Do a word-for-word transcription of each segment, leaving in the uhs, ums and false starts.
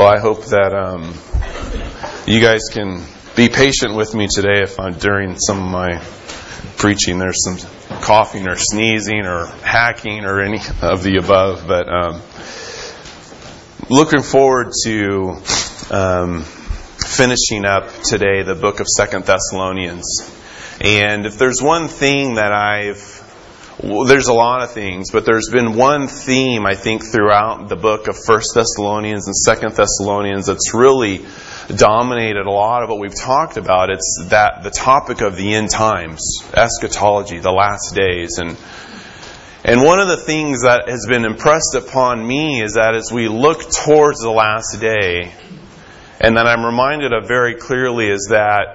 Well, I hope that um, you guys can be patient with me today if I'm during some of my preaching there's some coughing or sneezing or hacking or any of the above. But um, looking forward to um, finishing up today the book of Second Thessalonians. And if there's one thing that I've Well, there's a lot of things, but there's been one theme, I think, throughout the book of First Thessalonians and Second Thessalonians that's really dominated a lot of what we've talked about. It's that the topic of the end times, eschatology, the last days. And and one of the things that has been impressed upon me is that as we look towards the last day, and that I'm reminded of very clearly, is that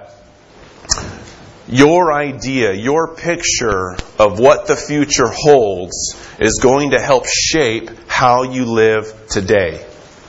your idea, your picture of what the future holds is going to help shape how you live today.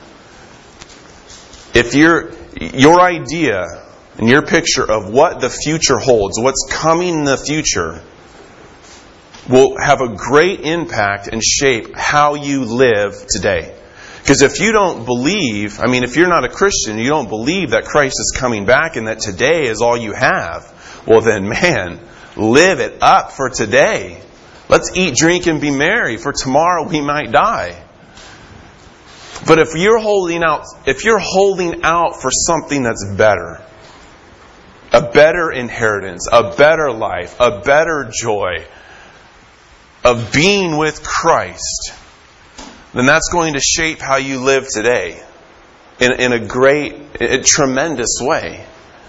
If your your idea and your picture of what the future holds, what's coming in the future, will have a great impact and shape how you live today. Because if you don't believe, I mean, if you're not a Christian, you don't believe that Christ is coming back and that today is all you have, well then, man, live it up for today. Let's eat, drink, and be merry, for tomorrow we might die. But if you're holding out, if you're holding out for something that's better, a better inheritance, a better life, a better joy of being with Christ, then that's going to shape how you live today in, in a great, a tremendous way.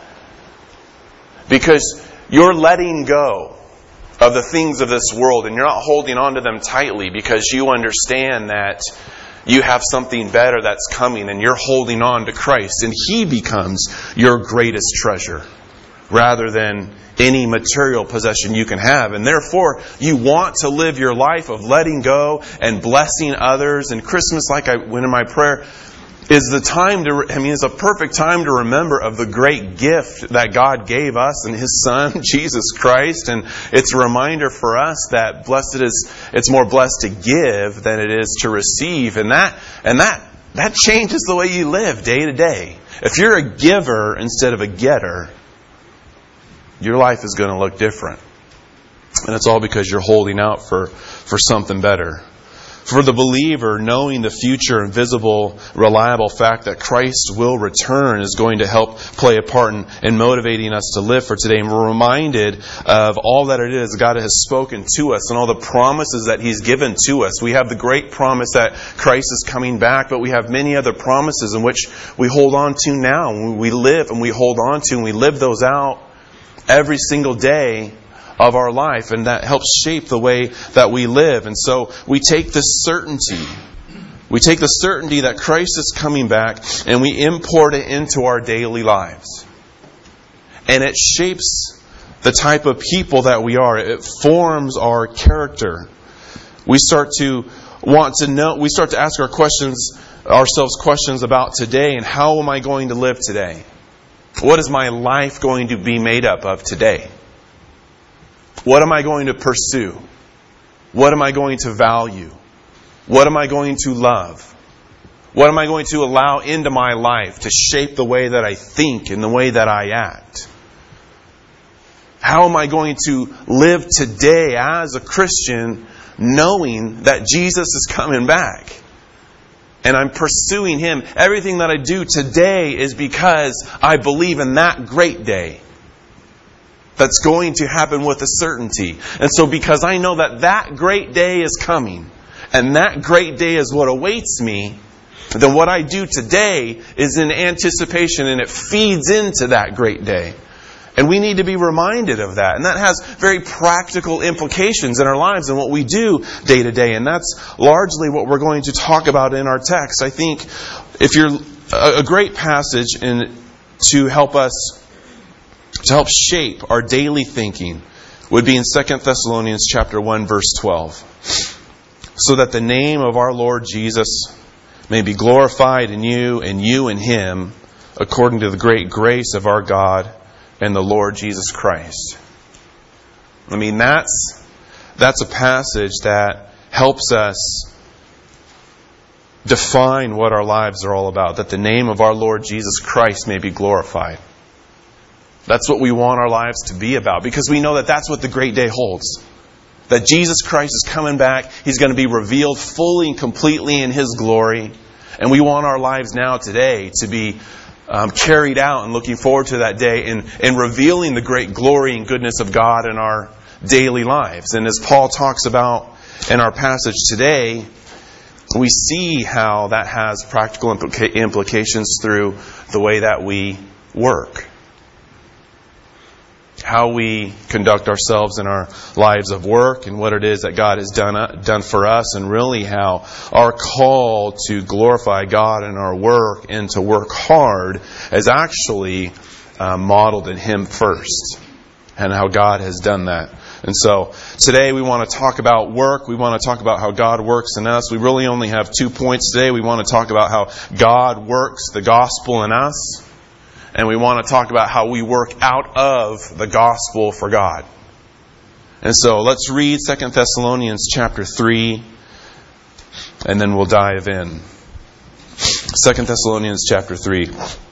Because you're letting go of the things of this world and you're not holding on to them tightly because you understand that you have something better that's coming and you're holding on to Christ and He becomes your greatest treasure rather than any material possession you can have. And therefore, you want to live your life of letting go and blessing others. And Christmas, like I went in my prayer, is the time to, I mean, it's a perfect time to remember of the great gift that God gave us and His Son, Jesus Christ. And it's a reminder for us that blessed is, it's more blessed to give than it is to receive. And that, and that, that changes the way you live day to day. If you're a giver instead of a getter, your life is going to look different. And it's all because you're holding out for, for something better. For the believer, knowing the future and visible, reliable fact that Christ will return is going to help play a part in, in motivating us to live for today. And we're reminded of all that it is God has spoken to us and all the promises that He's given to us. We have the great promise that Christ is coming back, but we have many other promises in which we hold on to now. And we live and we hold on to and we live those out every single day of our life, and that helps shape the way that we live. And so we take this certainty, we take the certainty that Christ is coming back, and we import it into our daily lives. And it shapes the type of people that we are. It forms our character. We start to want to know, we start to ask our questions, ourselves questions about today, and how am I going to live today? What is my life going to be made up of today? What am I going to pursue? What am I going to value? What am I going to love? What am I going to allow into my life to shape the way that I think and the way that I act? How am I going to live today as a Christian knowing that Jesus is coming back? And I'm pursuing Him. Everything that I do today is because I believe in that great day that's going to happen with a certainty. And so because I know that that great day is coming, and that great day is what awaits me, then what I do today is in anticipation, and it feeds into that great day. And we need to be reminded of that. And that has very practical implications in our lives and what we do day to day. And that's largely what we're going to talk about in our text. I think if you're a great passage in, to help us, to help shape our daily thinking would be in Second Thessalonians chapter one, verse twelve. So that the name of our Lord Jesus may be glorified in you and you in Him, according to the great grace of our God and the Lord Jesus Christ. I mean, that's that's a passage that helps us define what our lives are all about, that the name of our Lord Jesus Christ may be glorified. That's what we want our lives to be about, because we know that that's what the great day holds. That Jesus Christ is coming back. He's going to be revealed fully and completely in His glory. And we want our lives now today to be um, carried out and looking forward to that day and, and revealing the great glory and goodness of God in our daily lives. And as Paul talks about in our passage today, we see how that has practical implica- implications through the way that we work. How we conduct ourselves in our lives of work and what it is that God has done uh, done for us, and really how our call to glorify God in our work and to work hard is actually uh, modeled in Him first, and how God has done that. And so today we want to talk about work. We want to talk about how God works in us. We really only have two points today. We want to talk about how God works the gospel in us. And we want to talk about how we work out of the gospel for God. And so let's read Second Thessalonians chapter three, and then we'll dive in. Second Thessalonians chapter three.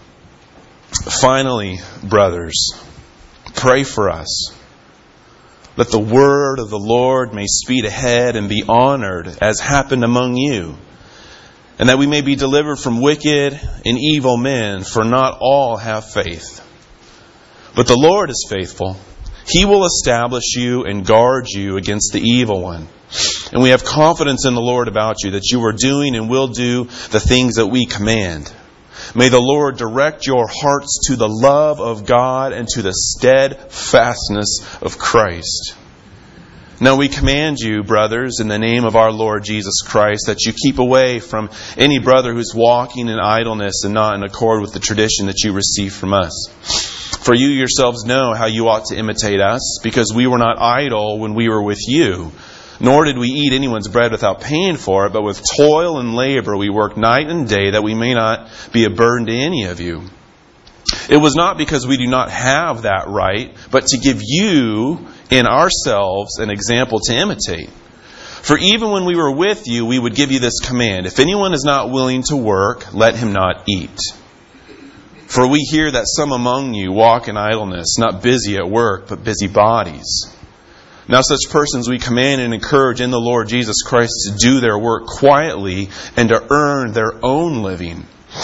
Finally, brothers, pray for us, that the word of the Lord may speed ahead and be honored, as happened among you, and that we may be delivered from wicked and evil men, for not all have faith. But the Lord is faithful. He will establish you and guard you against the evil one. And we have confidence in the Lord about you, that you are doing and will do the things that we command. May the Lord direct your hearts to the love of God and to the steadfastness of Christ. Now we command you, brothers, in the name of our Lord Jesus Christ, that you keep away from any brother who's walking in idleness and not in accord with the tradition that you received from us. For you yourselves know how you ought to imitate us, because we were not idle when we were with you, nor did we eat anyone's bread without paying for it, but with toil and labor we worked night and day, that we may not be a burden to any of you. It was not because we do not have that right, but to give you in ourselves an example to imitate. For even when we were with you, we would give you this command: if anyone is not willing to work, let him not eat. For we hear that some among you walk in idleness, not busy at work, but busy bodies. Now such persons we command and encourage in the Lord Jesus Christ to do their work quietly and to earn their own living.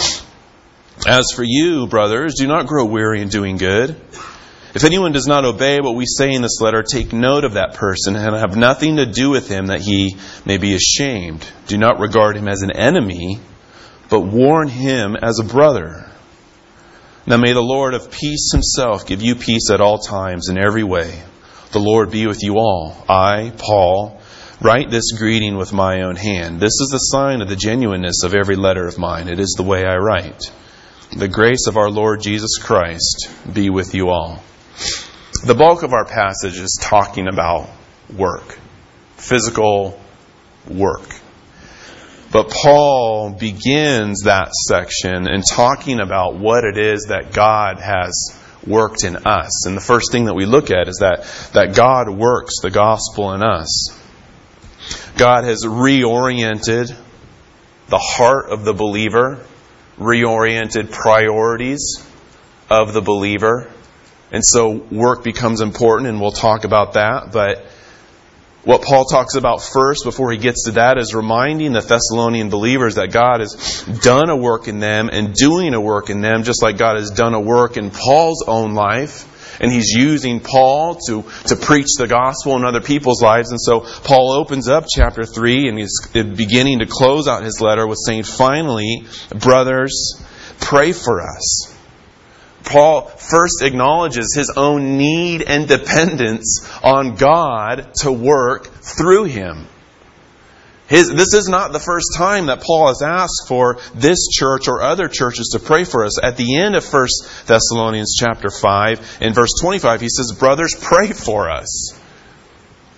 As for you, brothers, do not grow weary in doing good. If anyone does not obey what we say in this letter, take note of that person and have nothing to do with him, that he may be ashamed. Do not regard him as an enemy, but warn him as a brother. Now may the Lord of peace Himself give you peace at all times in every way. The Lord be with you all. I, Paul, write this greeting with my own hand. This is the sign of the genuineness of every letter of mine. It is the way I write. The grace of our Lord Jesus Christ be with you all. The bulk of our passage is talking about work, physical work. But Paul begins that section in talking about what it is that God has worked in us. And the first thing that we look at is that, that God works the gospel in us. God has reoriented the heart of the believer, reoriented priorities of the believer. And so work becomes important, and we'll talk about that. But what Paul talks about first, before he gets to that, is reminding the Thessalonian believers that God has done a work in them and doing a work in them, just like God has done a work in Paul's own life. And He's using Paul to, to preach the gospel in other people's lives. And so Paul opens up chapter three, and he's beginning to close out his letter with saying, finally, brothers, pray for us. Paul first acknowledges his own need and dependence on God to work through him. His, this is not the first time that Paul has asked for this church or other churches to pray for us. At the end of First Thessalonians chapter five, in verse twenty-five, he says, brothers, pray for us.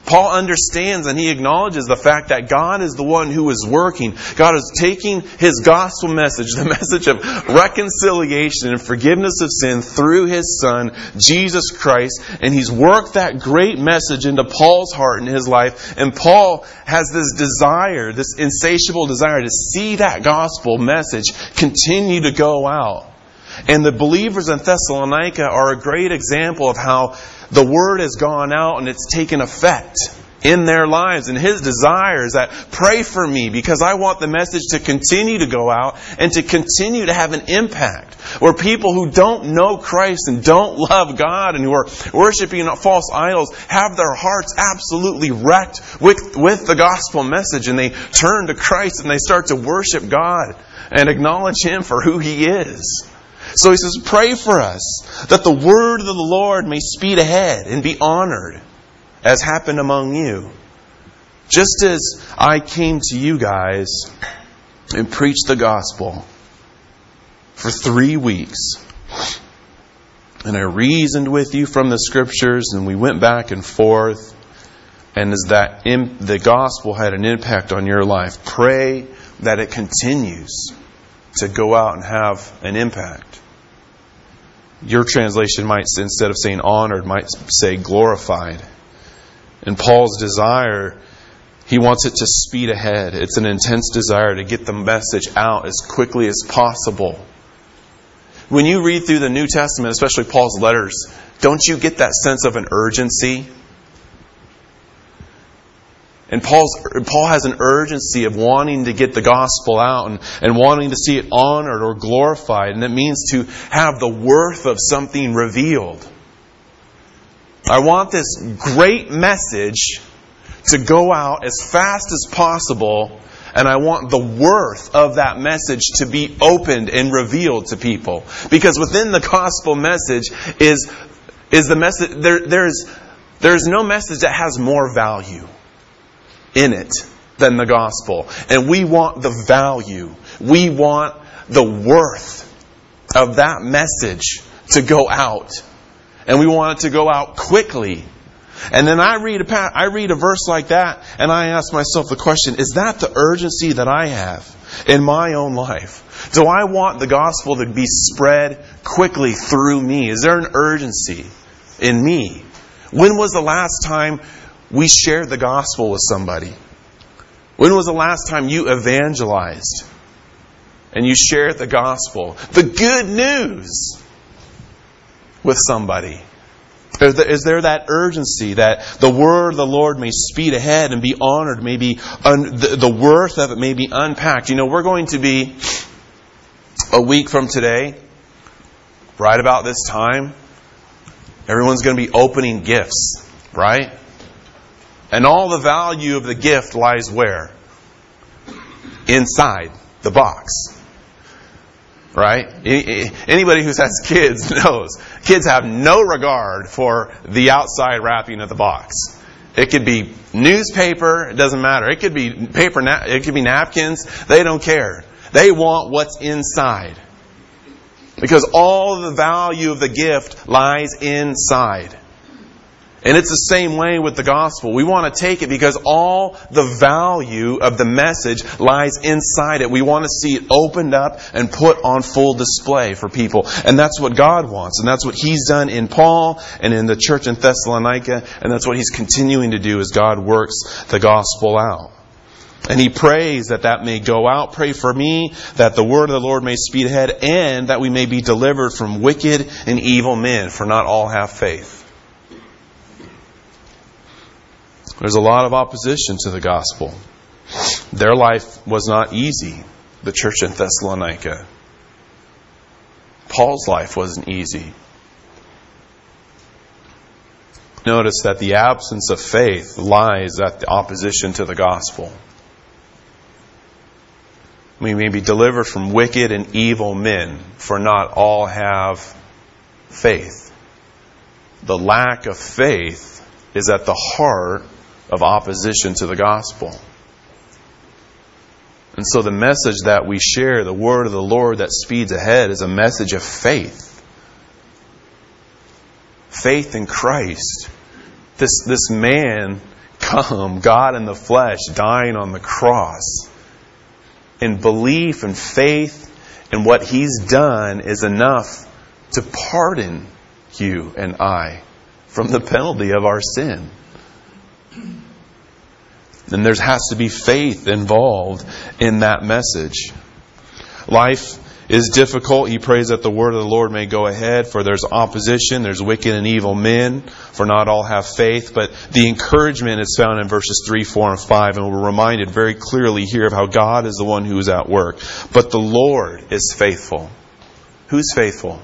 Paul understands and he acknowledges the fact that God is the one who is working. God is taking His gospel message, the message of reconciliation and forgiveness of sin through His Son, Jesus Christ, and He's worked that great message into Paul's heart and his life. And Paul has this desire, this insatiable desire to see that gospel message continue to go out. And the believers in Thessalonica are a great example of how the word has gone out and it's taken effect in their lives. And his desire is that, pray for me, because I want the message to continue to go out and to continue to have an impact. Where people who don't know Christ and don't love God and who are worshiping false idols have their hearts absolutely wrecked with, with the gospel message, and they turn to Christ and they start to worship God and acknowledge Him for who He is. So he says, pray for us that the word of the Lord may speed ahead and be honored, as happened among you. Just as I came to you guys and preached the gospel for three weeks. And I reasoned with you from the Scriptures, and we went back and forth. And as that the gospel had an impact on your life, pray that it continues to go out and have an impact. Your translation might, instead of saying honored, might say glorified. And Paul's desire, he wants it to speed ahead. It's an intense desire to get the message out as quickly as possible. When you read through the New Testament, especially Paul's letters, don't you get that sense of an urgency? And Paul's, Paul has an urgency of wanting to get the gospel out and, and wanting to see it honored or glorified. And it means to have the worth of something revealed. I want this great message to go out as fast as possible. And I want the worth of that message to be opened and revealed to people. Because within the gospel message is, is the message, there, there's, there's no message that has more value in it than the gospel. And we want the value. We want the worth of that message to go out. And we want it to go out quickly. And then I read a I read a verse like that and I ask myself the question, is that the urgency that I have in my own life? Do I want the gospel to be spread quickly through me? Is there an urgency in me? When was the last time we shared the gospel with somebody? When was the last time you evangelized and you shared the gospel, the good news, with somebody? Is there, is there that urgency that the word of the Lord may speed ahead and be honored, may be un, the, the worth of it may be unpacked? You know, we're going to be a week from today, right about this time, everyone's going to be opening gifts, right? And all the value of the gift lies where? Inside the box. Right? Anybody who has kids knows. Kids have no regard for the outside wrapping of the box. It could be newspaper, it doesn't matter. It could be paper, it could be napkins. They don't care. They want what's inside. Because all the value of the gift lies inside. And it's the same way with the gospel. We want to take it because all the value of the message lies inside it. We want to see it opened up and put on full display for people. And that's what God wants. And that's what He's done in Paul and in the church in Thessalonica. And that's what He's continuing to do as God works the gospel out. And he prays that that may go out. Pray for me that the word of the Lord may speed ahead and that we may be delivered from wicked and evil men, for not all have faith. There's a lot of opposition to the gospel. Their life was not easy, the church in Thessalonica. Paul's life wasn't easy. Notice that the absence of faith lies at the opposition to the gospel. We may be delivered from wicked and evil men, for not all have faith. The lack of faith is at the heart of opposition to the gospel. And so the message that we share, the word of the Lord that speeds ahead, is a message of faith. Faith in Christ. This, this man come, God in the flesh, dying on the cross, in belief and faith in what He's done is enough to pardon you and I from the penalty of our sin. And there has to be faith involved in that message. Life is difficult. He prays that the word of the Lord may go ahead, for there's opposition, there's wicked and evil men, for not all have faith. But the encouragement is found in verses three, four, and five, and we're reminded very clearly here of how God is the one who is at work. But the Lord is faithful. Who's faithful?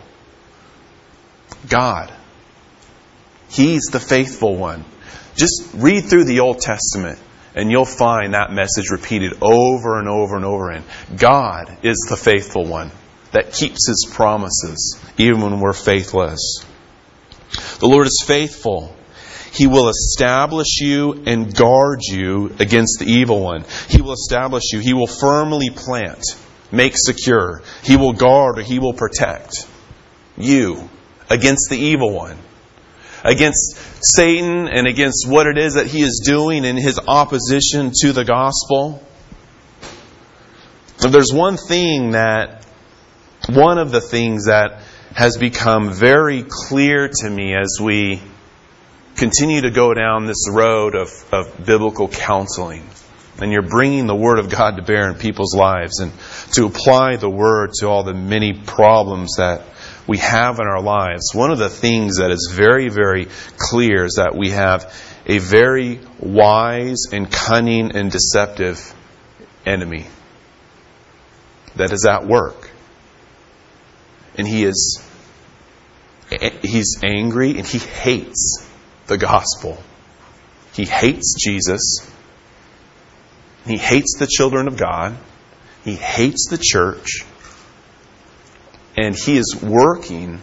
God. He's the faithful one. Just read through the Old Testament, and you'll find that message repeated over and over and over again. God is the faithful one that keeps His promises, even when we're faithless. The Lord is faithful. He will establish you and guard you against the evil one. He will establish you. He will firmly plant, make secure. He will guard or He will protect you against the evil one, against Satan and against what it is that he is doing in his opposition to the gospel. If there's one thing that, one of the things that has become very clear to me as we continue to go down this road of, of biblical counseling, and you're bringing the Word of God to bear in people's lives and to apply the Word to all the many problems that we have in our lives, one of the things that is very, very clear is that we have a very wise and cunning and deceptive enemy that is at work. And he is he's angry and he hates the gospel. He hates Jesus. He hates the children of God. He hates the church. And he is working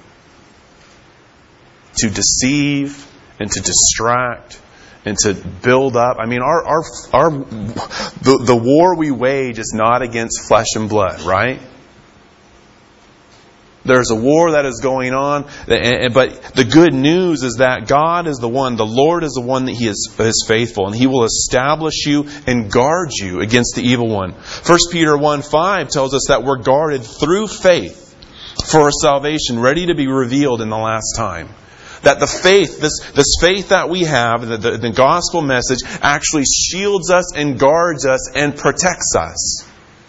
to deceive and to distract and to build up. I mean, our our our the, the war we wage is not against flesh and blood, right? There's a war that is going on, but the good news is that God is the one, the Lord is the one that He is, is faithful, and He will establish you and guard you against the evil one. First Peter one five tells us that we're guarded through faith for our salvation, ready to be revealed in the last time. That the faith, this, this faith that we have, the, the, the gospel message, actually shields us and guards us and protects us.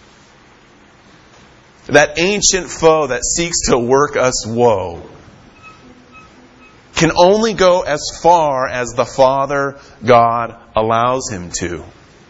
That ancient foe that seeks to work us woe can only go as far as the Father God allows him to.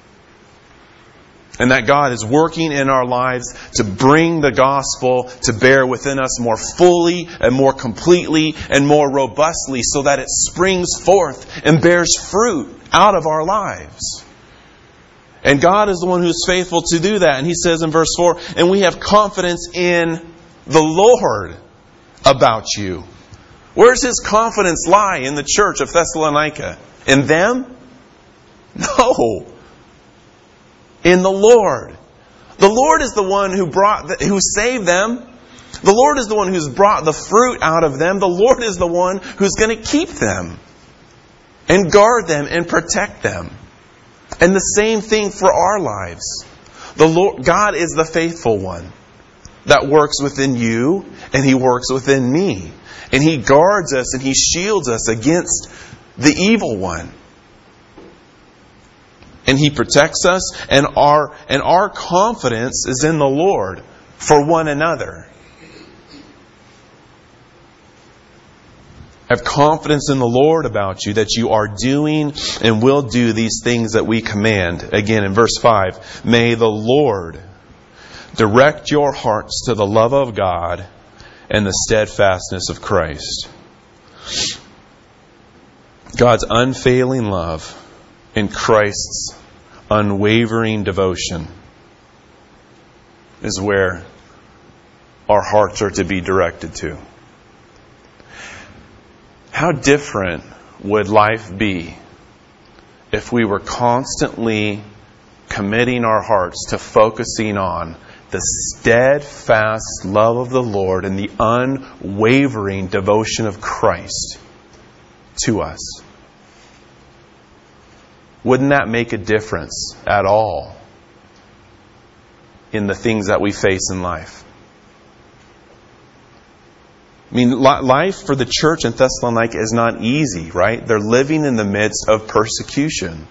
And that God is working in our lives to bring the gospel to bear within us more fully and more completely and more robustly so that it springs forth and bears fruit out of our lives. And God is the one who is faithful to do that. And He says in verse four, and we have confidence in the Lord about you. Where does His confidence lie in the church of Thessalonica? In them? No. In the Lord. The Lord is the one who brought, the, who saved them. The Lord is the one who's brought the fruit out of them. The Lord is the one who's going to keep them and guard them and protect them. And the same thing for our lives. The Lord, God is the faithful one that works within you and He works within me. And He guards us and He shields us against the evil one. And He protects us, and our and our confidence is in the Lord for one another. Have confidence in the Lord about you, that you are doing and will do these things that we command. Again, in verse five, may the Lord direct your hearts to the love of God and the steadfastness of Christ. God's unfailing love in Christ's unwavering devotion is where our hearts are to be directed to. How different would life be if we were constantly committing our hearts to focusing on the steadfast love of the Lord and the unwavering devotion of Christ to us? wouldn't that make a difference at all in the things that we face in life? I mean, life for the church in Thessalonica is not easy, right? They're living in the midst of persecution.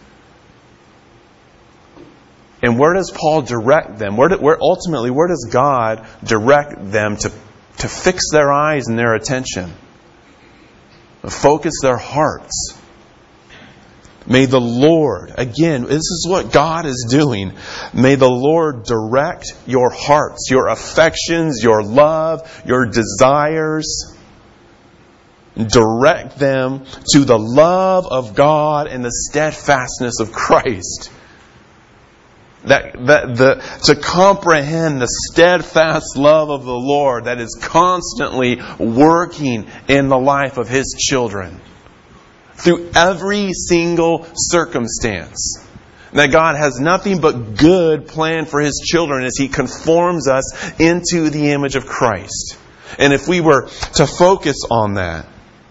And where does Paul direct them? Where, do, where ultimately, where does God direct them to, to fix their eyes and their attention? Focus their hearts. May the Lord, again, this is what God is doing. May the Lord direct your hearts, your affections, your love, your desires. Direct them to the love of God and the steadfastness of Christ. That, that the to comprehend the steadfast love of the Lord that is constantly working in the life of His children through every single circumstance. That God has nothing but good planned for His children as He conforms us into the image of Christ. And if we were to focus on that,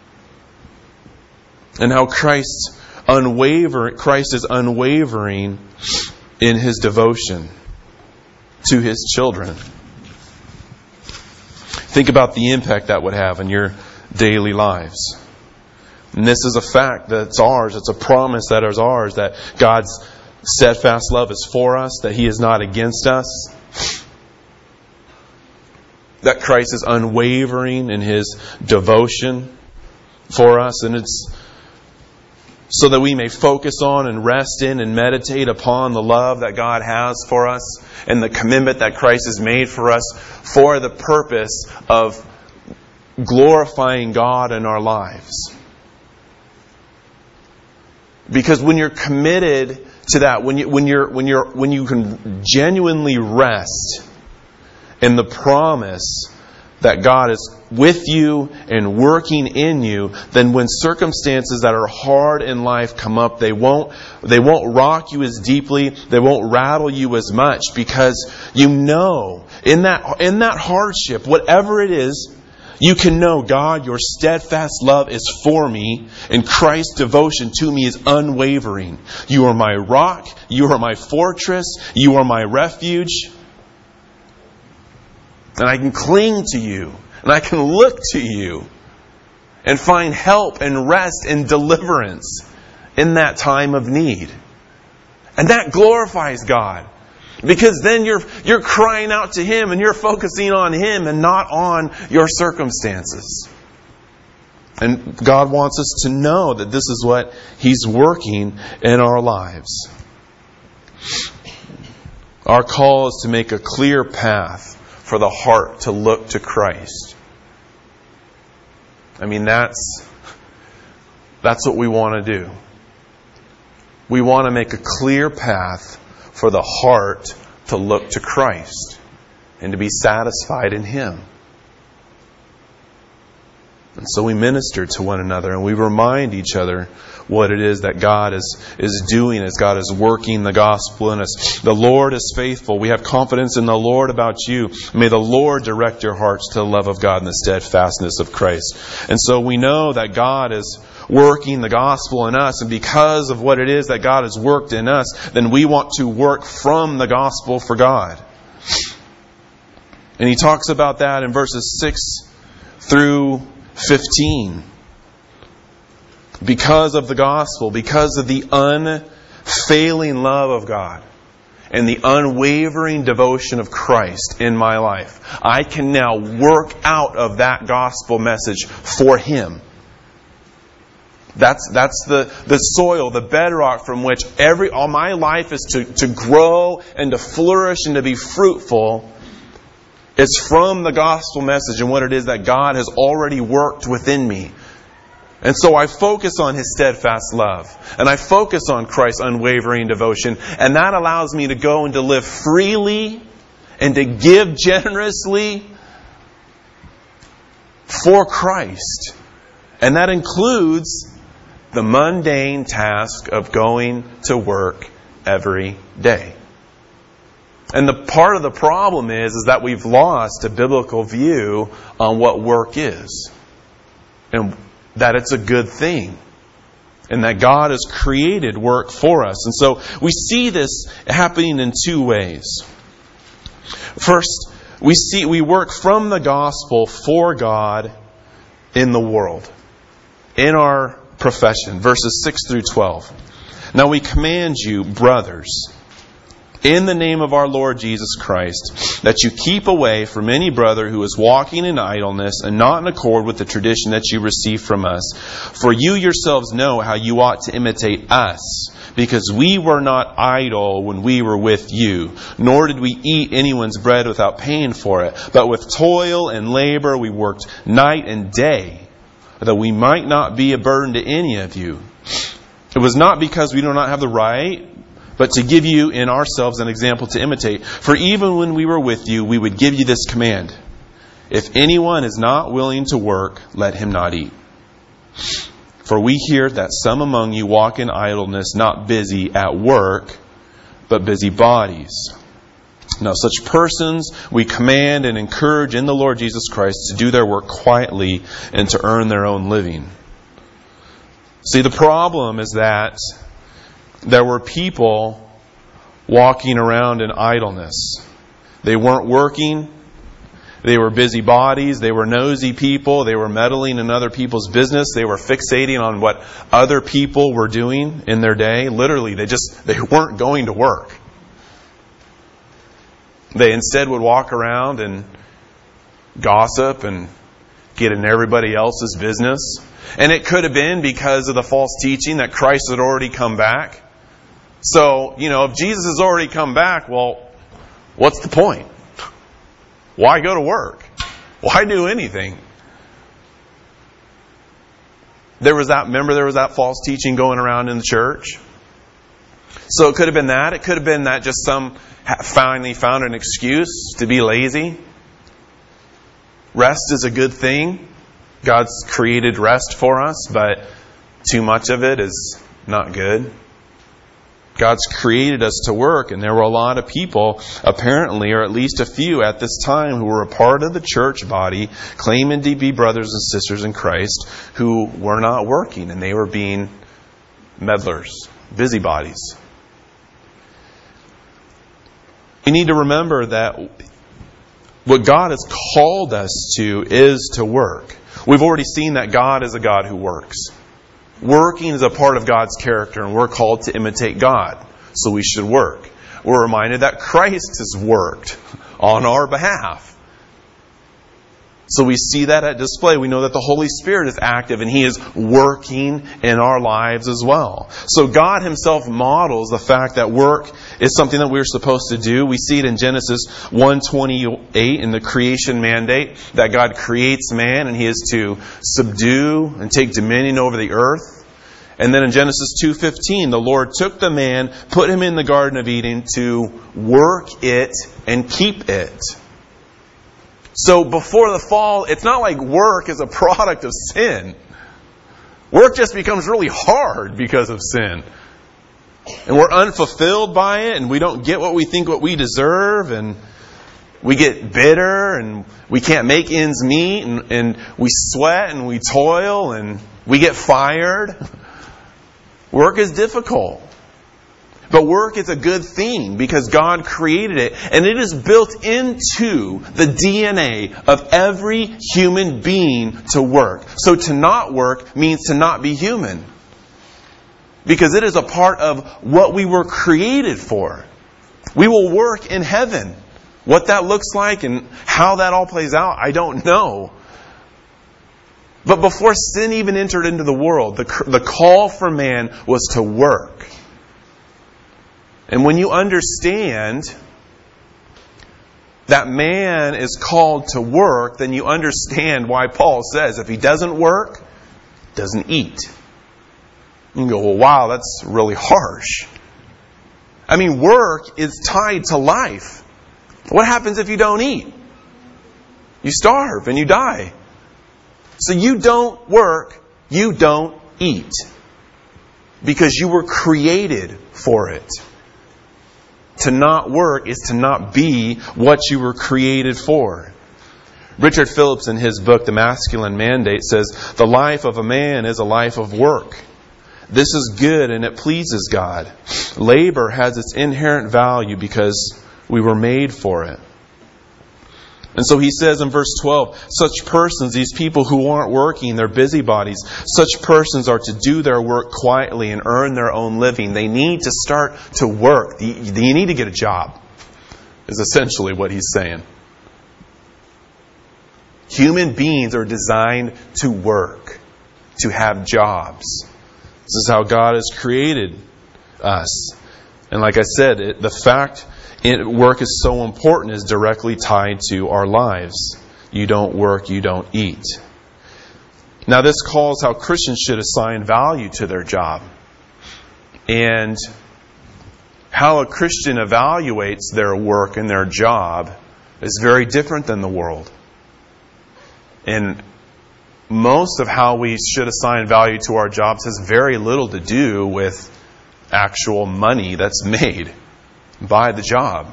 and how Christ unwaver, Christ is unwavering in His devotion to His children. Think about the impact that would have in your daily lives. And this is a fact that's ours. It's a promise that is ours, that God's steadfast love is for us, that He is not against us, that Christ is unwavering in His devotion for us. And it's so that we may focus on and rest in and meditate upon the love that God has for us and the commitment that Christ has made for us for the purpose of glorifying God in our lives. Because when you're committed to that, when you when you're when you're when you can genuinely rest in the promise that God is with you and working in you, then when circumstances that are hard in life come up, they won't they won't rock you as deeply, they won't rattle you as much, because you know in that in that hardship, whatever it is, you can know, God, your steadfast love is for me, and Christ's devotion to me is unwavering. You are my rock, you are my fortress, you are my refuge. And I can cling to you, and I can look to you, and find help and rest and deliverance in that time of need. And that glorifies God. Because then you're you're crying out to Him and you're focusing on Him and not on your circumstances. And God wants us to know that this is what He's working in our lives. Our call is to make a clear path for the heart to look to Christ. I mean, that's that's what we want to do. We want to make a clear path for the heart to look to Christ and to be satisfied in Him. And so we minister to one another and we remind each other what it is that God is, is doing as God is working the gospel in us. The Lord is faithful. We have confidence in the Lord about you. May the Lord direct your hearts to the love of God and the steadfastness of Christ. And so we know that God is working the gospel in us, and because of what it is that God has worked in us, then we want to work from the gospel for God. And he talks about that in verses six through fifteen. Because of the gospel, because of the unfailing love of God and the unwavering devotion of Christ in my life, I can now work out of that gospel message for Him. That's that's the, the soil, the bedrock from which every all my life is to, to grow and to flourish and to be fruitful. It's from the gospel message and what it is that God has already worked within me. And so I focus on His steadfast love. And I focus on Christ's unwavering devotion. And that allows me to go and to live freely and to give generously for Christ. And that includes the mundane task of going to work every day. And the part of the problem is, is that we've lost a biblical view on what work is. And that it's a good thing. and that God has created work for us. And so we see this happening in two ways. First, we see we work from the gospel for God in the world, in our profession. Verses six through twelve. Now we command you, brothers, in the name of our Lord Jesus Christ, that you keep away from any brother who is walking in idleness and not in accord with the tradition that you received from us. For you yourselves know how you ought to imitate us, because we were not idle when we were with you, nor did we eat anyone's bread without paying for it. But with toil and labor we worked night and day, that we might not be a burden to any of you. It was not because we do not have the right, but to give you in ourselves an example to imitate. For even when we were with you, we would give you this command: if anyone is not willing to work, let him not eat. For we hear that some among you walk in idleness, not busy at work, but busy bodies. Now such persons we command and encourage in the Lord Jesus Christ to do their work quietly and to earn their own living. See, the problem is that there were people walking around in idleness. They weren't working. They were busy bodies. They were nosy people. They were meddling in other people's business. They were fixating on what other people were doing in their day. Literally, they just they weren't going to work. They instead would walk around and gossip and get in everybody else's business. And it could have been because of the false teaching that Christ had already come back. So, you know, if Jesus has already come back, well, what's the point? Why go to work? Why do anything? There was that, remember there was that false teaching going around in the church? So it could have been that. It could have been that just some finally found an excuse to be lazy. Rest is a good thing. God's created rest for us, but too much of it is not good. God's created us to work, and there were a lot of people, apparently, or at least a few at this time, who were a part of the church body, claiming to be brothers and sisters in Christ, who were not working, and they were being meddlers, busybodies. We need to remember that what God has called us to is to work. We've already seen that God is a God who works. Working is a part of God's character, and we're called to imitate God, so we should work. We're reminded that Christ has worked on our behalf. So we see that at display. We know that the Holy Spirit is active and He is working in our lives as well. So God Himself models the fact that work is something that we're supposed to do. We see it in Genesis one twenty-eight in the creation mandate that God creates man and He is to subdue and take dominion over the earth. And then in Genesis two fifteen, the Lord took the man, put him in the Garden of Eden to work it and keep it. So before the fall, it's not like work is a product of sin. Work just becomes really hard because of sin. And we're unfulfilled by it, and we don't get what we think what we deserve, and we get bitter, and we can't make ends meet, and, and we sweat, and we toil, and we get fired. Work is difficult. But work is a good thing because God created it, and it is built into the D N A of every human being to work. So to not work means to not be human. Because it is a part of what we were created for. We will work in heaven. What that looks like and how that all plays out, I don't know. But before sin even entered into the world, the, the call for man was to work. And when you understand that man is called to work, then you understand why Paul says if he doesn't work, doesn't eat. You can go, well, wow, that's really harsh. I mean, work is tied to life. What happens if you don't eat? You starve and you die. So you don't work, you don't eat. Because you were created for it. To not work is to not be what you were created for. Richard Phillips in his book, The Masculine Mandate, says, the life of a man is a life of work. This is good and it pleases God. Labor has its inherent value because we were made for it. And so he says in verse twelve, such persons, these people who aren't working, they're busybodies, such persons are to do their work quietly and earn their own living. They need to start to work. You need to get a job, is essentially what he's saying. Human beings are designed to work, to have jobs. This is how God has created us. And like I said, it, the fact it, work is so important is directly tied to our lives. You don't work, you don't eat. Now this calls how Christians should assign value to their job. And how a Christian evaluates their work and their job is very different than the world. And most of how we should assign value to our jobs has very little to do with actual money that's made by the job.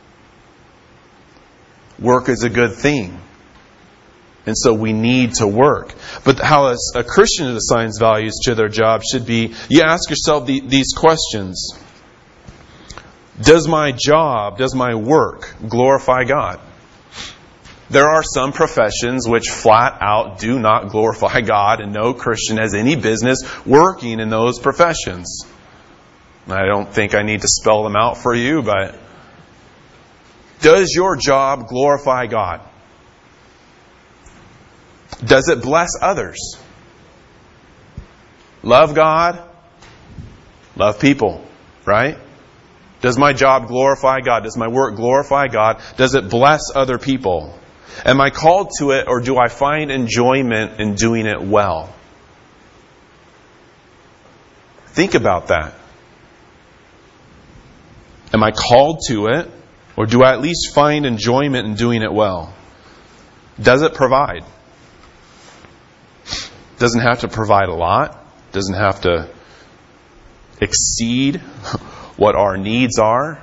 Work is a good thing. And so we need to work. But how a Christian assigns values to their job should be, you ask yourself the, these questions. Does my job, does my work glorify God? There are some professions which flat out do not glorify God, and no Christian has any business working in those professions. I don't think I need to spell them out for you, but does your job glorify God? Does it bless others? Love God, love people, right? Does my job glorify God? Does my work glorify God? Does it bless other people? Am I called to it, or do I find enjoyment in doing it well? Think about that. Am I called to it, or do I at least find enjoyment in doing it well? Does it provide? Doesn't have to provide a lot. Doesn't have to exceed what our needs are.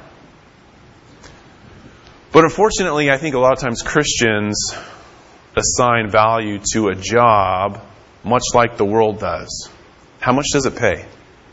But unfortunately, I think a lot of times Christians assign value to a job much like the world does. How much does it pay?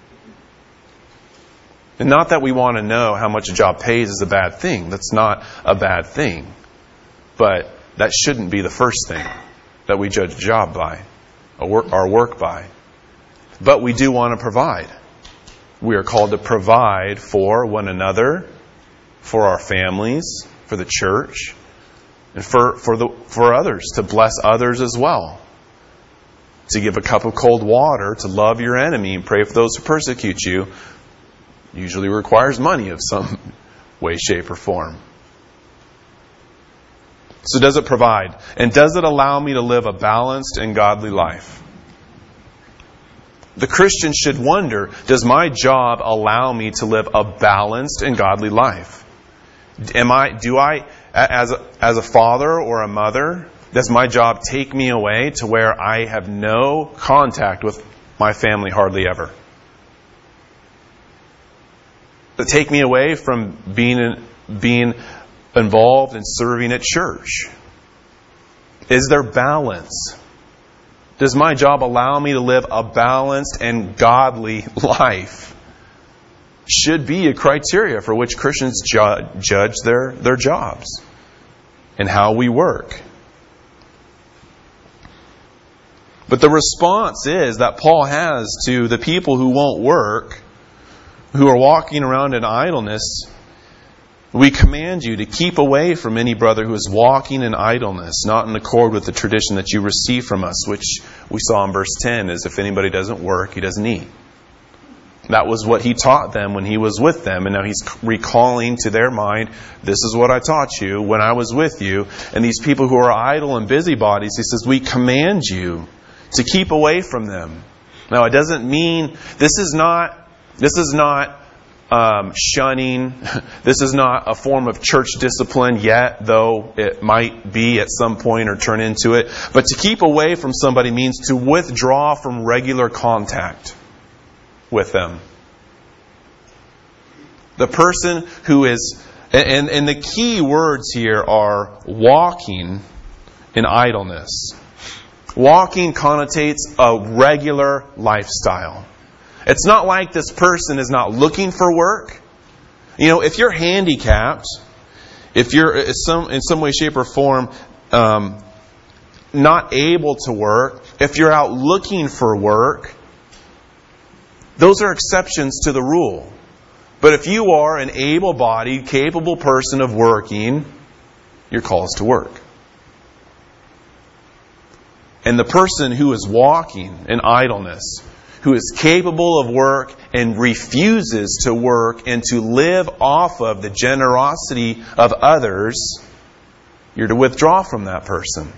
And not that we want to know how much a job pays is a bad thing. That's not a bad thing. But that shouldn't be the first thing that we judge a job by, our work by. But we do want to provide. We are called to provide for one another, for our families, for the church, and for, for, the, for others, to bless others as well. To give a cup of cold water, to love your enemy and pray for those who persecute you, usually requires money of some way, shape, or form. So does it provide? And does it allow me to live a balanced and godly life? The Christian should wonder, does my job allow me to live a balanced and godly life? Am I, do I, as a, as a father or a mother, does my job take me away to where I have no contact with my family hardly ever? Does it take me away from being in, being involved in serving at church? Is there balance? Does my job allow me to live a balanced and godly life? Should be a criteria for which Christians ju- judge their, their jobs and how we work. But the response is that Paul has to the people who won't work, who are walking around in idleness. We command you to keep away from any brother who is walking in idleness, not in accord with the tradition that you receive from us, which we saw in verse ten, is if anybody doesn't work, he doesn't eat. That was what he taught them when he was with them. And now he's recalling to their mind, this is what I taught you when I was with you. And these people who are idle and busybodies, he says, we command you to keep away from them. Now, it doesn't mean, this is not, this is not um, shunning. This is not a form of church discipline yet, though it might be at some point or turn into it. But to keep away from somebody means to withdraw from regular contact with them. The person who is, and, and the key words here are walking in idleness. Walking connotates a regular lifestyle. It's not like this person is not looking for work. You know, if you're handicapped, if you're in some, in some way, shape, or form um, not able to work, if you're out looking for work, those are exceptions to the rule. But if you are an able-bodied, capable person of working, your call is to work. And the person who is walking in idleness, who is capable of work and refuses to work and to live off of the generosity of others, you're to withdraw from that person.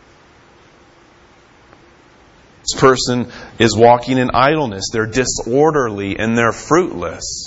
This person is walking in idleness. They're disorderly and they're fruitless.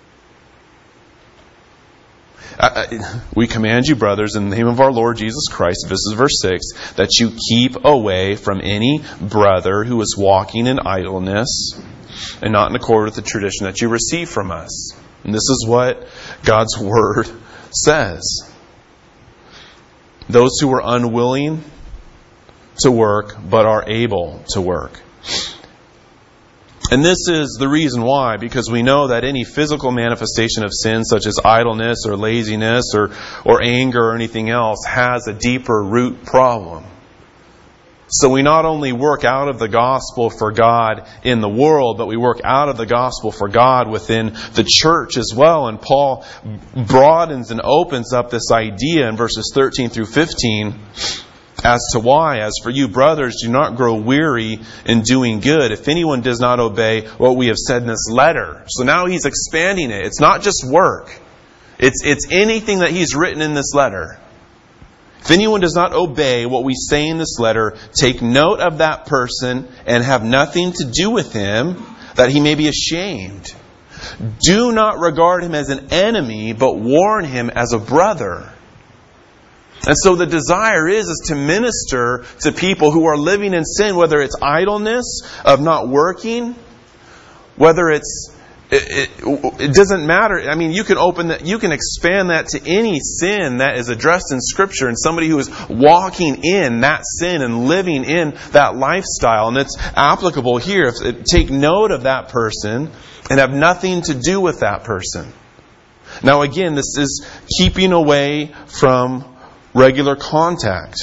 We command you, brothers, in the name of our Lord Jesus Christ, this is verse six, that you keep away from any brother who is walking in idleness and not in accord with the tradition that you receive from us. And this is what God's Word says. Those who are unwilling to work but are able to work. And this is the reason why, because we know that any physical manifestation of sin, such as idleness or laziness or, or anger or anything else, has a deeper root problem. So we not only work out of the gospel for God in the world, but we work out of the gospel for God within the church as well. And Paul broadens and opens up this idea in verses thirteen through fifteen as to why. As for you, brothers, do not grow weary in doing good, if anyone does not obey what we have said in this letter. So now he's expanding it. It's not just work. It's, it's anything that he's written in this letter. If anyone does not obey what we say in this letter, take note of that person and have nothing to do with him, that he may be ashamed. Do not regard him as an enemy, but warn him as a brother. And so the desire is, is to minister to people who are living in sin, whether it's idleness of not working, whether it's, it, it, it doesn't matter. I mean, you can open that, you can expand that to any sin that is addressed in Scripture, and somebody who is walking in that sin and living in that lifestyle. And it's applicable here. If, take note of that person and have nothing to do with that person. Now again, this is keeping away from regular contact.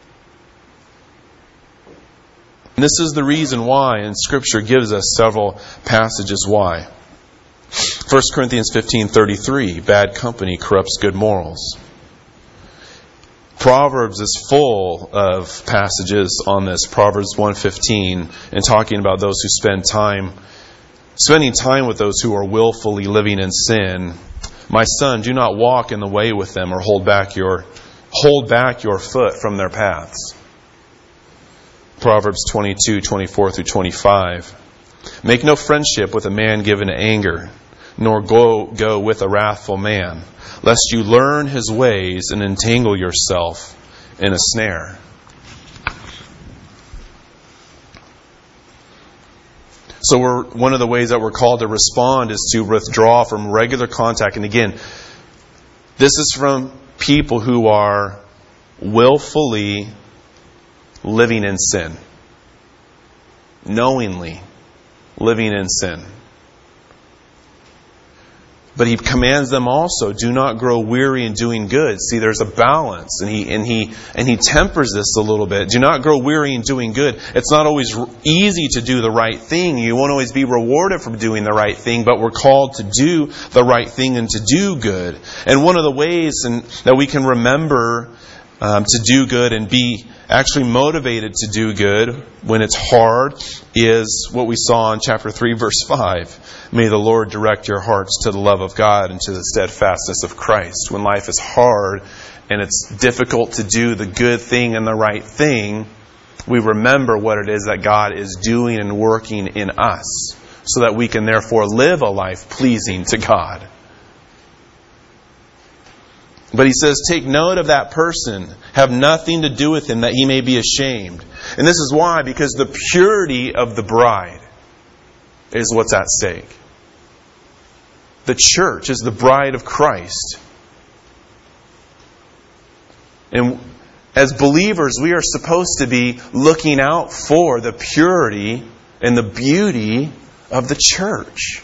And this is the reason why, and Scripture gives us several passages why. First Corinthians fifteen thirty-three, bad company corrupts good morals. Proverbs is full of passages on this. Proverbs one fifteen, and talking about those who spend time, spending time with those who are willfully living in sin. My son, do not walk in the way with them, or hold back your Hold back your foot from their paths. Proverbs twenty-two, twenty-four through twenty-five. Make no friendship with a man given to anger, nor go, go with a wrathful man, lest you learn his ways and entangle yourself in a snare. So we're, one of the ways that we're called to respond is to withdraw from regular contact. And again, this is from people who are willfully living in sin. Knowingly living in sin. But he commands them also, do not grow weary in doing good. See, there's a balance, and he and he and he tempers this a little bit. Do not grow weary in doing good. It's not always easy to do the right thing. You won't always be rewarded for doing the right thing, but we're called to do the right thing and to do good. And one of the ways and, that we can remember um, to do good and be actually motivated to do good when it's hard is what we saw in chapter three, verse five. May the Lord direct your hearts to the love of God and to the steadfastness of Christ. When life is hard and it's difficult to do the good thing and the right thing, we remember what it is that God is doing and working in us, so that we can therefore live a life pleasing to God. But he says, take note of that person. Have nothing to do with him, that he may be ashamed. And this is why, because the purity of the bride is what's at stake. The church is the bride of Christ. And as believers, we are supposed to be looking out for the purity and the beauty of the church.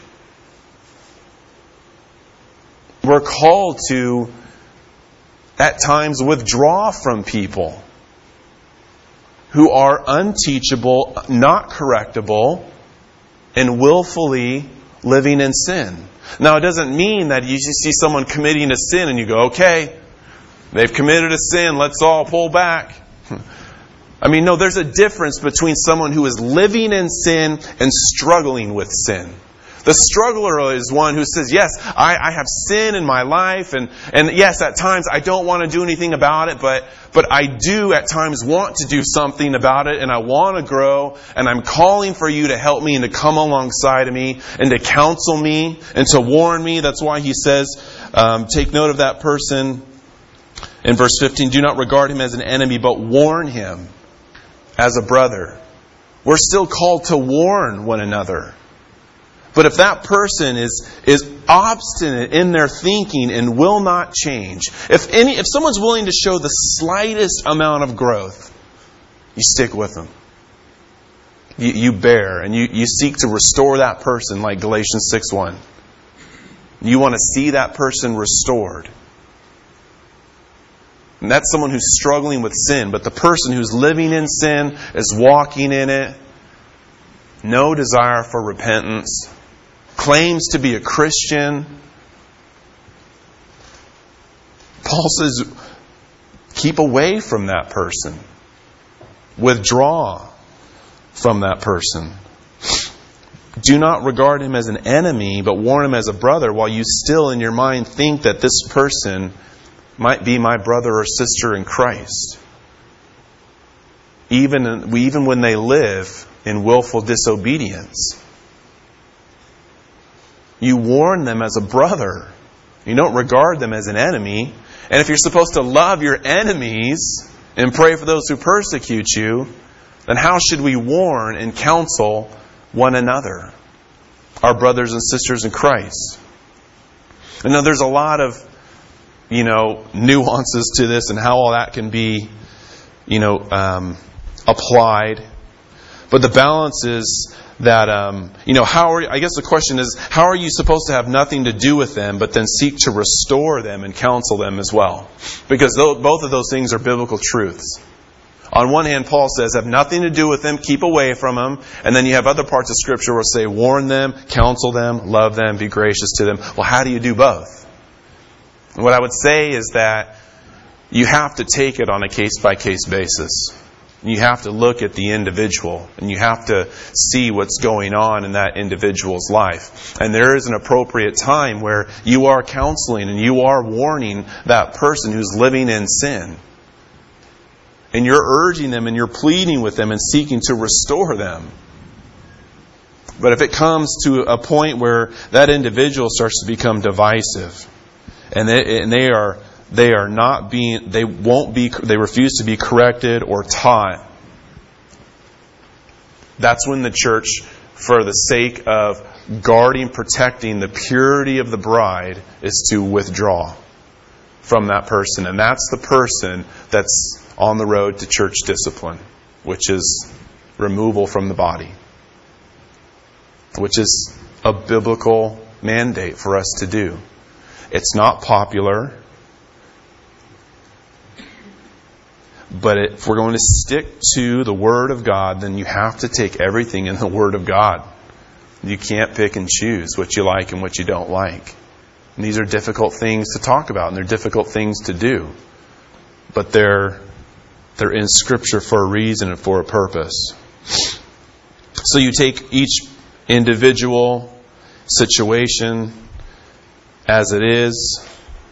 We're called to, at times, withdraw from people who are unteachable, not correctable, and willfully living in sin. Now, it doesn't mean that you see someone committing a sin and you go, okay, they've committed a sin, let's all pull back. I mean, no, there's a difference between someone who is living in sin and struggling with sin. The struggler is one who says, yes, I, I have sin in my life, and, and yes, at times I don't want to do anything about it, but, but I do at times want to do something about it, and I want to grow, and I'm calling for you to help me and to come alongside of me and to counsel me and to warn me. That's why he says, um, take note of that person in verse fifteen, do not regard him as an enemy, but warn him as a brother. We're still called to warn one another. But if that person is is obstinate in their thinking and will not change, if any, if someone's willing to show the slightest amount of growth, you stick with them. You, you bear and you, you seek to restore that person, like Galatians six one. You want to see that person restored. And that's someone who's struggling with sin. But the person who's living in sin, is walking in it, no desire for repentance, claims to be a Christian. Paul says, keep away from that person. Withdraw from that person. Do not regard him as an enemy, but warn him as a brother, while you still in your mind think that this person might be my brother or sister in Christ. Even, even when they live in willful disobedience. You warn them as a brother. You don't regard them as an enemy. And if you're supposed to love your enemies and pray for those who persecute you, then how should we warn and counsel one another, our brothers and sisters in Christ? And now there's a lot of, you know, nuances to this and how all that can be, you know, um, applied. But the balance is that, um, you know, how are, I guess the question is, how are you supposed to have nothing to do with them, but then seek to restore them and counsel them as well? Because both of those things are biblical truths. On one hand, Paul says, have nothing to do with them, keep away from them. And then you have other parts of Scripture where say, warn them, counsel them, love them, be gracious to them. Well, how do you do both? And what I would say is that you have to take it on a case-by-case basis. You have to look at the individual, and you have to see what's going on in that individual's life. And there is an appropriate time where you are counseling and you are warning that person who's living in sin. And you're urging them and you're pleading with them and seeking to restore them. But if it comes to a point where that individual starts to become divisive, and they, and they are they are not being they won't be they refuse to be corrected or taught, that's when the church, for the sake of guarding, protecting the purity of the bride, is to withdraw from that person. And that's the person that's on the road to church discipline, which is removal from the body, which is a biblical mandate for us to do. It's not popular, but if we're going to stick to the Word of God, then you have to take everything in the Word of God. You can't pick and choose what you like and what you don't like. And these are difficult things to talk about, and they're difficult things to do. But they're they're in Scripture for a reason and for a purpose. So you take each individual situation as it is.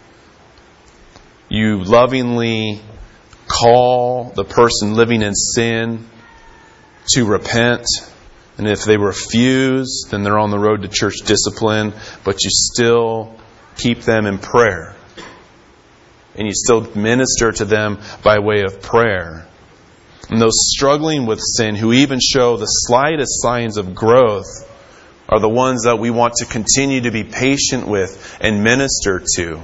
You lovingly call the person living in sin to repent. And if they refuse, then they're on the road to church discipline. But you still keep them in prayer. And you still minister to them by way of prayer. And those struggling with sin, who even show the slightest signs of growth, are the ones that we want to continue to be patient with and minister to.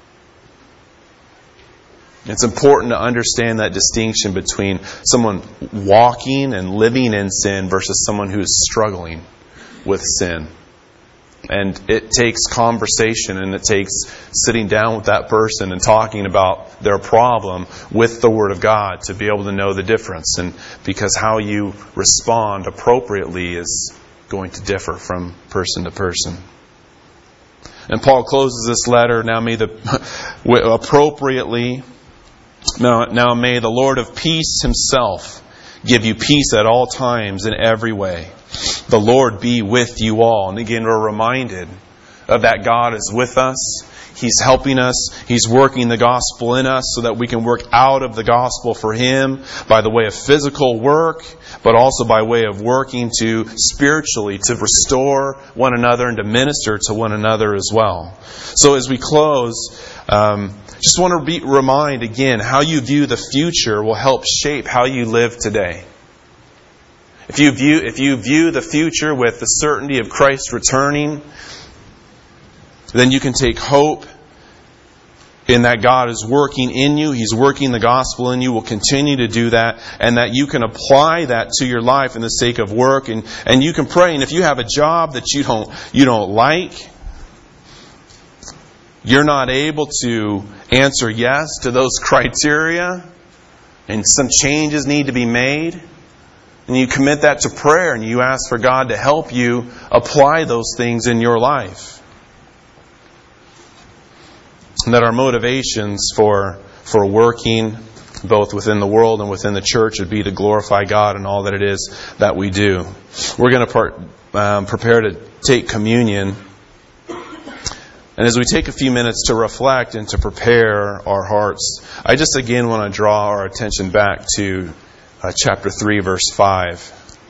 It's important to understand that distinction between someone walking and living in sin versus someone who is struggling with sin. And it takes conversation, and it takes sitting down with that person and talking about their problem with the Word of God to be able to know the difference. And because how you respond appropriately is going to differ from person to person. And Paul closes this letter, now may the appropriately, now, now may the Lord of peace himself give you peace at all times in every way. The Lord be with you all. And again, we're reminded of that God is with us. He's helping us. He's working the gospel in us so that we can work out of the gospel for Him by the way of physical work, but also by way of working to spiritually, to restore one another and to minister to one another as well. So as we close, um, just want to be, remind again, how you view the future will help shape how you live today. If you view if you view the future with the certainty of Christ returning, then you can take hope in that God is working in you. He's working the gospel in you, will continue to do that, and that you can apply that to your life in the sake of work. And, and you can pray. And if you have a job that you don't you don't like, you're not able to answer yes to those criteria, and some changes need to be made, and you commit that to prayer and you ask for God to help you apply those things in your life. And that our motivations for for working both within the world and within the church would be to glorify God in all that it is that we do. We're going to part, um, prepare to take communion. And as we take a few minutes to reflect and to prepare our hearts, I just again want to draw our attention back to uh, chapter three, verse five.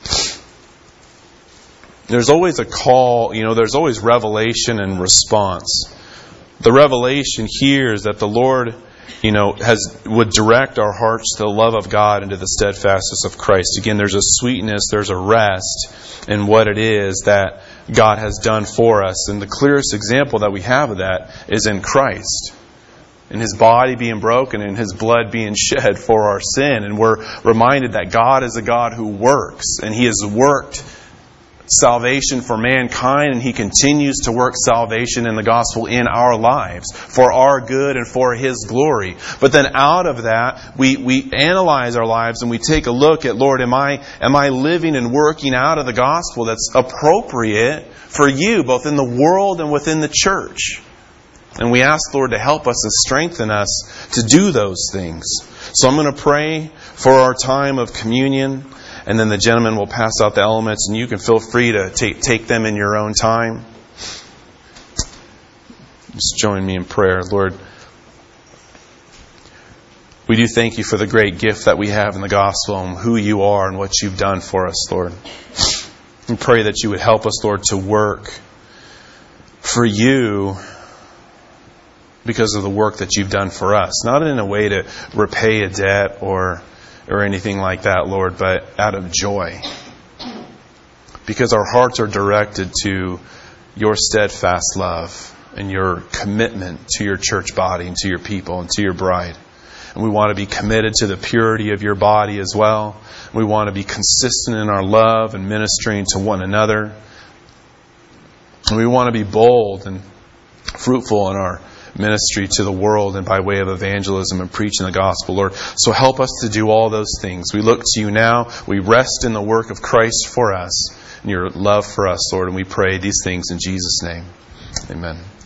There's always a call, you know, there's always revelation and response. The revelation here is that the Lord, you know, has would direct our hearts to the love of God and to the steadfastness of Christ. Again, there's a sweetness, there's a rest in what it is that God has done for us. And the clearest example that we have of that is in Christ. In His body being broken and His blood being shed for our sin. And we're reminded that God is a God who works. And He has worked salvation for mankind, and He continues to work salvation in the gospel in our lives for our good and for His glory. But then out of that, we, we analyze our lives and we take a look at, Lord, am I am I living and working out of the gospel that's appropriate for You, both in the world and within the church? And we ask, Lord, to help us and strengthen us to do those things. So I'm going to pray for our time of communion. And then the gentleman will pass out the elements, and you can feel free to take, take them in your own time. Just join me in prayer. Lord, we do thank You for the great gift that we have in the gospel and who You are and what You've done for us, Lord. We pray that You would help us, Lord, to work for You because of the work that You've done for us. Not in a way to repay a debt or or anything like that, Lord, but out of joy. Because our hearts are directed to Your steadfast love and Your commitment to Your church body and to Your people and to Your bride. And we want to be committed to the purity of Your body as well. We want to be consistent in our love and ministering to one another. And we want to be bold and fruitful in our ministry to the world and by way of evangelism and preaching the gospel, Lord. So help us to do all those things. We look to You now. We rest in the work of Christ for us and Your love for us, Lord. And we pray these things in Jesus' name. Amen.